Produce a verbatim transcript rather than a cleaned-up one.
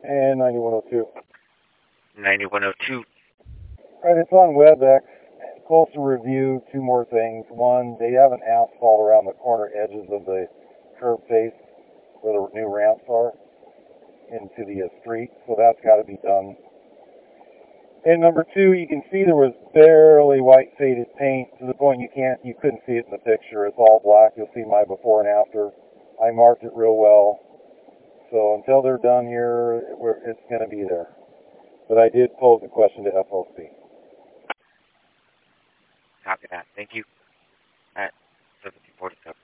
And ninety-one oh two. ninety-one oh two. Right, it's on WebEx. Closer review, two more things. One, they have an asphalt around the corner edges of the curb face where the new ramps are into the uh, street, so that's got to be done. And number two, you can see there was barely white faded paint to the point you can't, you couldn't see it in the picture. It's all black. You'll see my before and after. I marked it real well. So until they're done here, we're, it's going to be there. But I did pose a question to F O C. Copy that. Thank you. At seventeen forty-seven.